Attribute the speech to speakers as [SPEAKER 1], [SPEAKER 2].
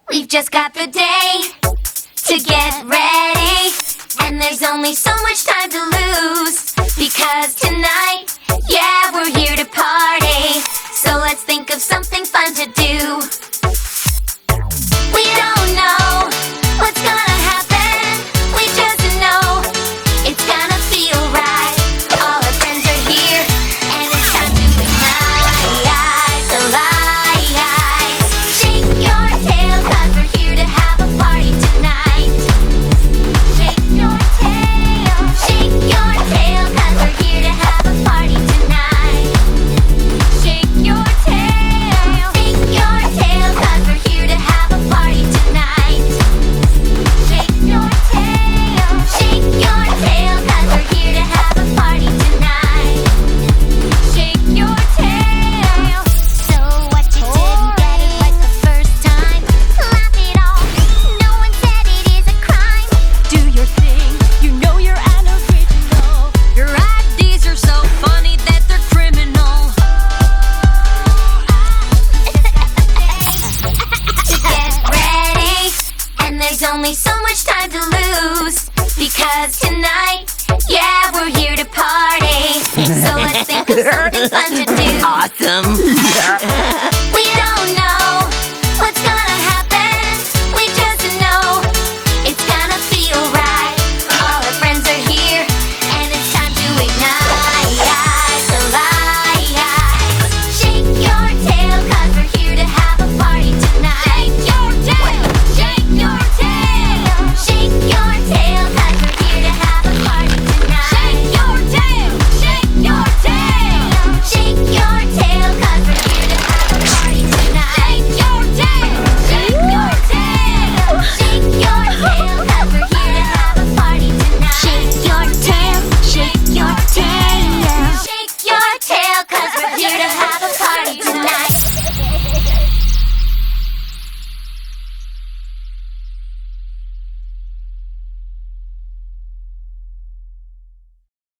[SPEAKER 1] We've just got the day to get ready, and there's only so much time to lose, because tonight, yeah, we're here to party. So let's think of something fun to do. We don't know what's gonna happen, we just know it's gonna feel right. All our friends are here, and it's time to ignite the lights. Shake your tail, 'cause we're here to have a party tonight. Shake your tail, 'cause we're here to have a party tonight. Shake your tail, 'cause we're here to have a party tonight. Shake your tail, 'cause we're here to have a party tonight. Shake your tail. So what, you didn't get it right the first time? Laugh it off, no one said it is a crime.
[SPEAKER 2] Do your thing, you know you're an original. Your ideas are so funny that they're criminal.
[SPEAKER 1] To get ready, and there's only so much time to lose, because tonight, yeah, we're here to party. So let's think of something fun to do.
[SPEAKER 3] Awesome.